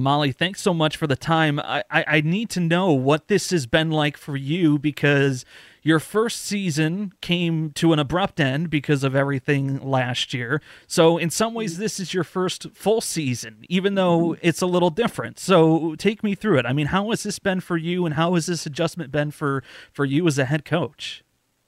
Molly, thanks so much for the time. I need to know what this has been like for you, because your first season came to an abrupt end because of everything last year. So in some ways, this is your first full season, even though it's a little different. So take me through it. I mean, how has this been for you, and how has this adjustment been for you as a head coach?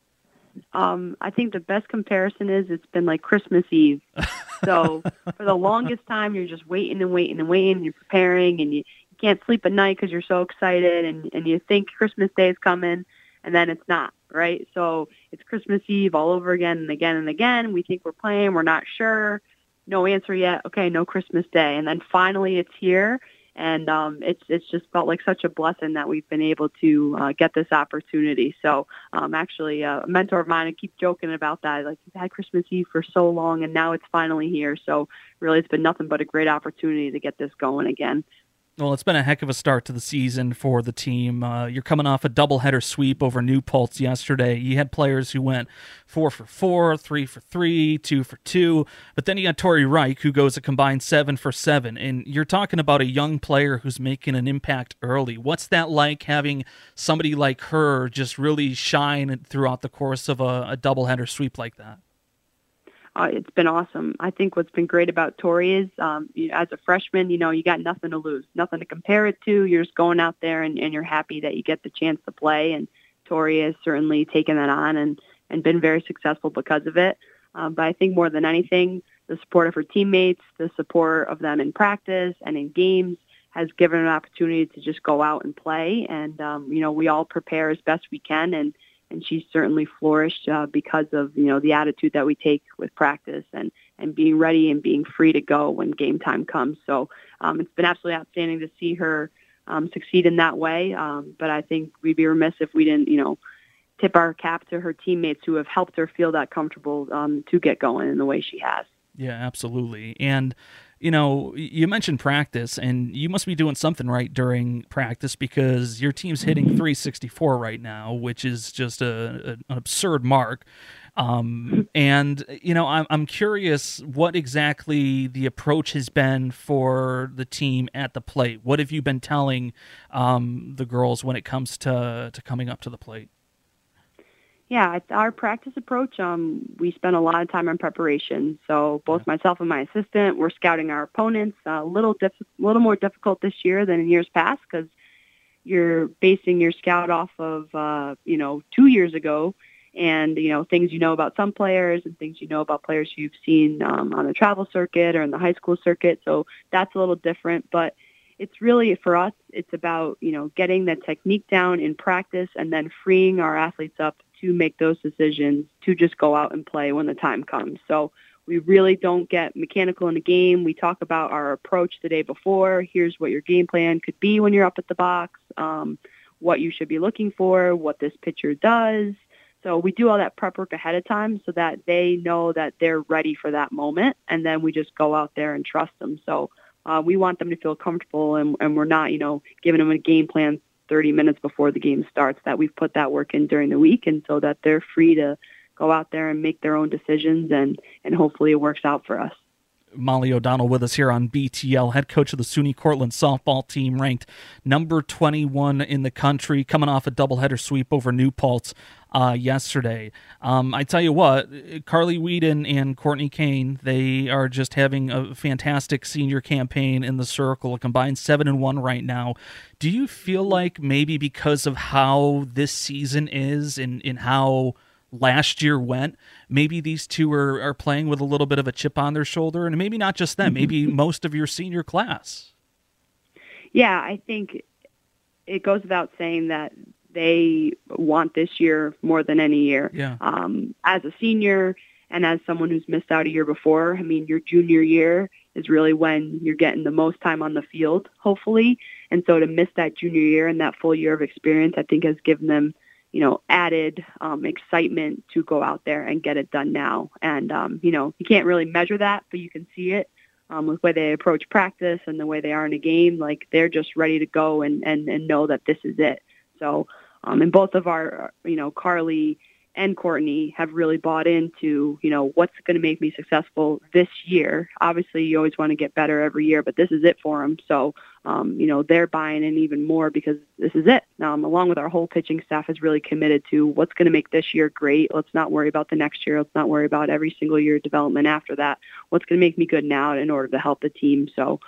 I think the best comparison is it's been like Christmas Eve. So for the longest time, you're just waiting and waiting and waiting. You're preparing, and you can't sleep at night because you're so excited, and you think Christmas Day is coming, and then it's not, right? So it's Christmas Eve all over again and again and again. We think we're playing. We're not sure. No answer yet. Okay, no Christmas Day. And then finally it's here. And it's just felt like such a blessing that we've been able to get this opportunity. So actually, a mentor of mine, I keep joking about that. Like, we've had Christmas Eve for so long, and now it's finally here. So really, it's been nothing but a great opportunity to get this going again. Well, it's been a heck of a start to the season for the team. You're coming off a doubleheader sweep over New Paltz yesterday. You had players who went 4 for 4, 3 for 3, 2 for 2, but then you got Tori Reich, who goes a combined 7 for 7. And you're talking about a young player who's making an impact early. What's that like, having somebody like her just really shine throughout the course of a doubleheader sweep like that? It's been awesome. I think what's been great about Tori is, as a freshman, you got nothing to lose, nothing to compare it to. You're just going out there and you're happy that you get the chance to play. And Tori has certainly taken that on and been very successful because of it. But I think more than anything, the support of her teammates, the support of them in practice and in games has given her an opportunity to just go out and play. And, we all prepare as best we can. And she's certainly flourished because of, the attitude that we take with practice and being ready and being free to go when game time comes. So it's been absolutely outstanding to see her succeed in that way. But I think we'd be remiss if we didn't, tip our cap to her teammates who have helped her feel that comfortable to get going in the way she has. Yeah, absolutely. And you mentioned practice, and you must be doing something right during practice, because your team's hitting 364 right now, which is just an absurd mark. And, I'm curious what exactly the approach has been for the team at the plate. What have you been telling the girls when it comes to coming up to the plate? Yeah, it's our practice approach. We spend a lot of time on preparation. So both myself and my assistant, we're scouting our opponents. A little more difficult this year than in years past, because you're basing your scout off of 2 years ago, and things about some players and things about players you've seen on the travel circuit or in the high school circuit. So that's a little different, but it's really, for us, it's about getting the technique down in practice and then freeing our athletes up to make those decisions to just go out and play when the time comes. So we really don't get mechanical in the game. We talk about our approach the day before. Here's what your game plan could be when you're up at the box, what you should be looking for, what this pitcher does. So we do all that prep work ahead of time so that they know that they're ready for that moment, and then we just go out there and trust them. So we want them to feel comfortable, and we're not, giving them a game plan 30 minutes before the game starts, that we've put that work in during the week, and so that they're free to go out there and make their own decisions, and hopefully it works out for us. Molly O'Donnell with us here on BTL, head coach of the SUNY Cortland softball team, ranked number 21 in the country, coming off a doubleheader sweep over New Paltz yesterday. I tell you what, Carly Whedon and Courtney Kane, they are just having a fantastic senior campaign in the circle, a combined 7-1 right now. Do you feel like maybe because of how this season is and how last year went, maybe these two are playing with a little bit of a chip on their shoulder, and maybe not just them, maybe most of your senior class? Yeah, I think it goes without saying that they want this year more than any year. Yeah. As a senior and as someone who's missed out a year before, I mean, your junior year is really when you're getting the most time on the field, hopefully. And so to miss that junior year and that full year of experience, I think has given them added excitement to go out there and get it done now. And, you can't really measure that, but you can see it with the way they approach practice and the way they are in a game. Like, they're just ready to go and know that this is it. So in both of our, Carly and Courtney have really bought into, what's going to make me successful this year. Obviously, you always want to get better every year, but this is it for them. So, they're buying in even more because this is it. Along with our whole pitching staff is really committed to what's going to make this year great. Let's not worry about the next year. Let's not worry about every single year of development after that. What's going to make me good now in order to help the team. So,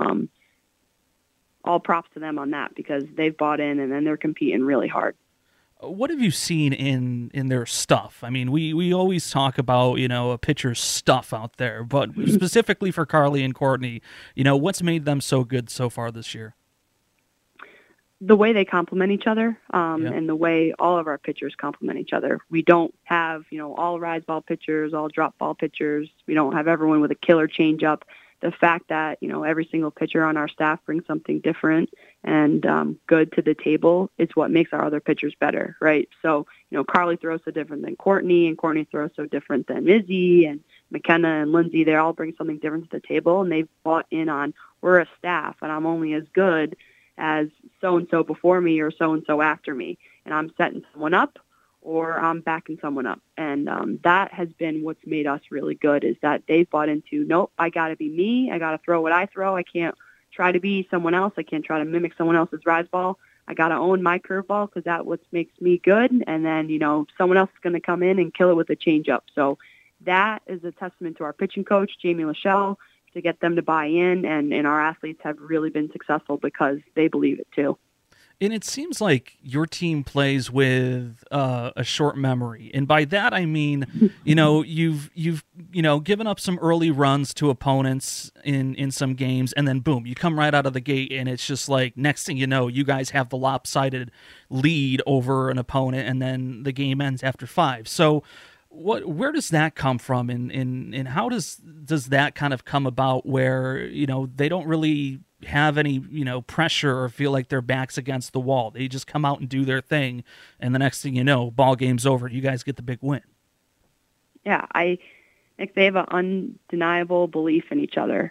all props to them on that because they've bought in and then they're competing really hard. What have you seen in their stuff? I mean, we always talk about, a pitcher's stuff out there, but specifically for Carly and Courtney, what's made them so good so far this year? The way they complement each other, and the way all of our pitchers complement each other. We don't have, all rise ball pitchers, all drop ball pitchers. We don't have everyone with a killer changeup. The fact that, every single pitcher on our staff brings something different and good to the table is what makes our other pitchers better, right? So, Carly throws so different than Courtney, and Courtney throws so different than Izzy, and McKenna and Lindsay. They all bring something different to the table, and they've bought in on, we're a staff, and I'm only as good as so-and-so before me or so-and-so after me, and I'm setting someone up or I'm backing someone up. And that has been what's made us really good is that they've bought into, nope, I got to be me. I got to throw what I throw. I can't try to be someone else. I can't try to mimic someone else's rise ball. I got to own my curveball because that's what makes me good. And then, someone else is going to come in and kill it with a changeup. So that is a testament to our pitching coach, Jamie Lachelle, to get them to buy in. And our athletes have really been successful because they believe it too. And it seems like your team plays with a short memory, and by that I mean, you've given up some early runs to opponents in some games, and then boom, you come right out of the gate, and it's just like next thing you know, you guys have the lopsided lead over an opponent, and then the game ends after 5. So, where does that come from, and how does that kind of come about where they don't really have any pressure or feel like their back's against the wall? They just come out and do their thing, and the next thing you know, ball game's over. You guys get the big win. Yeah, I think they have an undeniable belief in each other.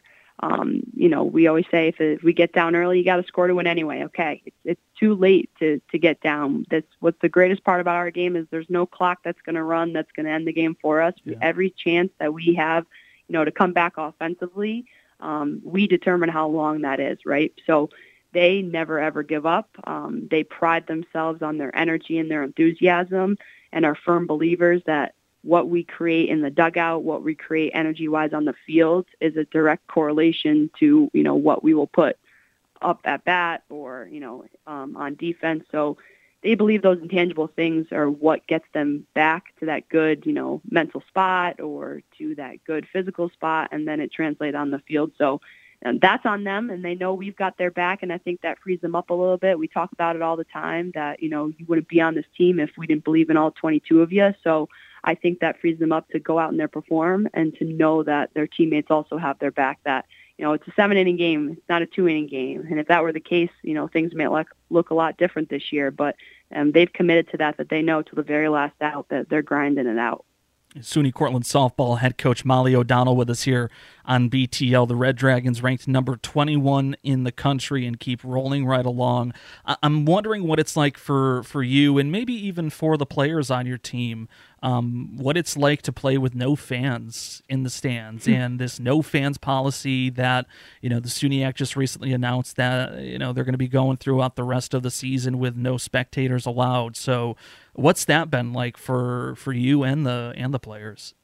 We always say if we get down early, you got to score to win anyway. Okay, it's too late to get down. That's what's the greatest part about our game is there's no clock that's going to run that's going to end the game for us. Yeah. Every chance that we have, to come back offensively, we determine how long that is, right? So they never, ever give up. They pride themselves on their energy and their enthusiasm and are firm believers that what we create in the dugout, what we create energy-wise on the field is a direct correlation to, what we will put up at bat or, on defense. So they believe those intangible things are what gets them back to that good, mental spot or to that good physical spot, and then it translates on the field. So that's on them, and they know we've got their back, and I think that frees them up a little bit. We talk about it all the time that, you wouldn't be on this team if we didn't believe in all 22 of you. So I think that frees them up to go out and there perform and to know that their teammates also have their back, that, it's a 7-inning game. It's not a 2-inning game. And if that were the case, things may look a lot different this year. But they've committed to that they know to the very last out that they're grinding it out. SUNY Cortland softball head coach Molly O'Donnell with us here on BTL. The Red Dragons ranked number 21 in the country and keep rolling right along. I'm wondering what it's like for you and maybe even for the players on your team, what it's like to play with no fans in the stands and this no fans policy that, the SUNYAC just recently announced that, they're going to be going throughout the rest of the season with no spectators allowed. So what's that been like for you and the players?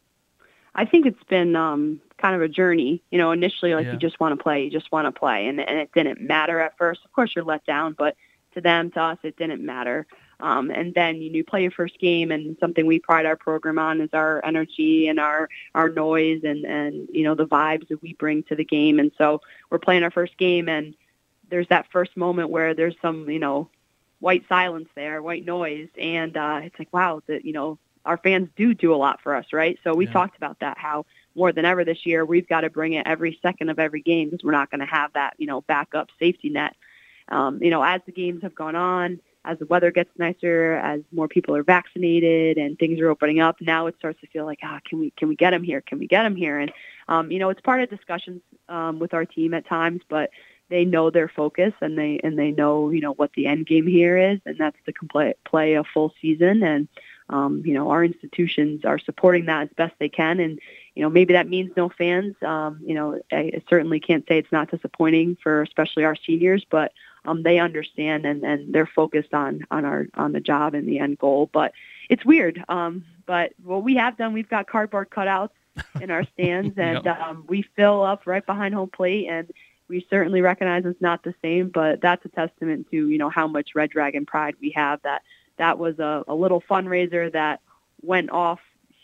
I think it's been kind of a journey. Initially, you just want to play, and it didn't matter at first. Of course, you're let down, but to us, it didn't matter. And then you play your first game, and something we pride our program on is our energy and our noise and the vibes that we bring to the game. And so we're playing our first game, and there's that first moment where there's some white silence there, white noise, and it's like, wow, that our fans do a lot for us, right? So we talked about that, how more than ever this year, we've got to bring it every second of every game because we're not going to have that, backup safety net. As the games have gone on, as the weather gets nicer, as more people are vaccinated and things are opening up, now it starts to feel like, can we get them here? Can we get them here? And, it's part of discussions with our team at times, but they know their focus and they know, what the end game here is, and that's to play a full season. And Our institutions are supporting that as best they can. And, maybe that means no fans. I certainly can't say it's not disappointing for especially our seniors, but they understand and they're focused on the job and the end goal. But it's weird. But what we have done, we've got cardboard cutouts in our stands, and we fill up right behind home plate, and we certainly recognize it's not the same, but that's a testament to, how much Red Dragon pride we have. That was a little fundraiser that went off,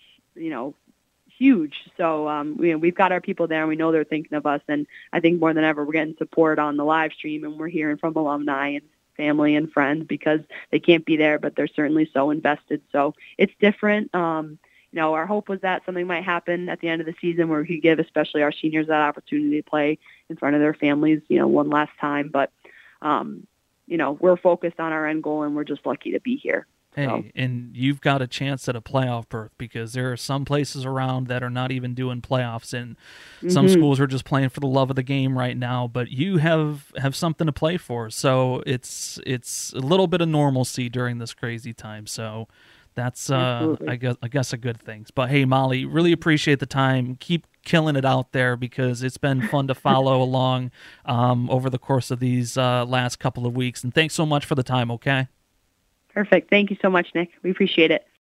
huge. So, we've got our people there, and we know they're thinking of us. And I think more than ever, we're getting support on the live stream, and we're hearing from alumni and family and friends because they can't be there, but they're certainly so invested. So it's different. Our hope was that something might happen at the end of the season where we could give especially our seniors that opportunity to play in front of their families, one last time. But, we're focused on our end goal, and we're just lucky to be here. Hey, and you've got a chance at a playoff berth because there are some places around that are not even doing playoffs, and some schools are just playing for the love of the game right now. But you have something to play for, so it's a little bit of normalcy during this crazy time. So that's I guess a good thing. But hey, Molly, really appreciate the time. Keep killing it out there because it's been fun to follow along over the course of these last couple of weeks. And thanks so much for the time. Okay. Perfect. Thank you so much, Nick. We appreciate it.